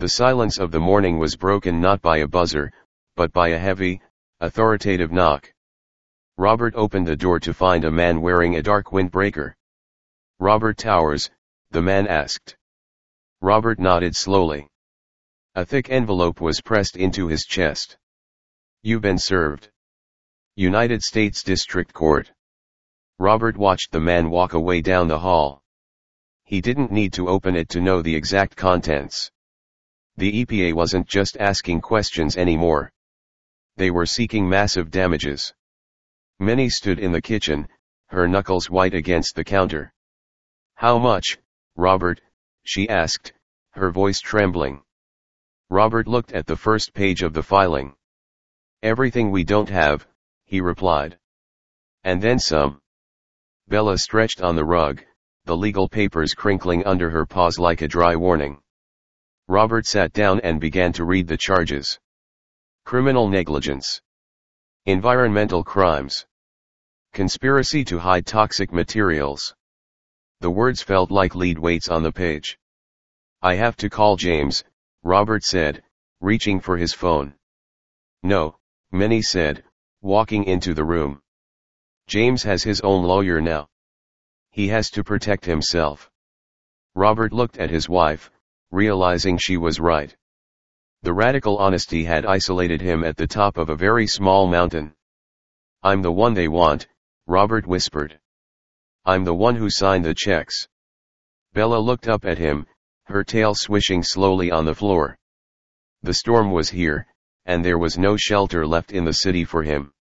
The silence of the morning was broken not by a buzzer, but by a heavy, authoritative knock. Robert opened the door to find a man wearing a dark windbreaker. "Robert Towers?" the man asked. Robert nodded slowly. A thick envelope was pressed into his chest. "You've been served. United States District Court." Robert watched the man walk away down the hall. He didn't need to open it to know the exact contents. The EPA wasn't just asking questions anymore. They were seeking massive damages. Minnie stood in the kitchen, her knuckles white against the counter. "How much, Robert?" she asked, her voice trembling. Robert looked at the first page of the filing. "Everything we don't have," he replied. "And then some." Bella stretched on the rug, the legal papers crinkling under her paws like a dry warning. Robert sat down and began to read the charges. Criminal negligence. Environmental crimes. Conspiracy to hide toxic materials. The words felt like lead weights on the page. "I have to call James," Robert said, reaching for his phone. "No," Minnie said, walking into the room. "James has his own lawyer now. He has to protect himself." Robert looked at his wife, realizing she was right. The radical honesty had isolated him at the top of a very small mountain. "I'm the one they want," Robert whispered. "I'm the one who signed the checks." Bella looked up at him, her tail swishing slowly on the floor. The storm was here, and there was no shelter left in the city for him.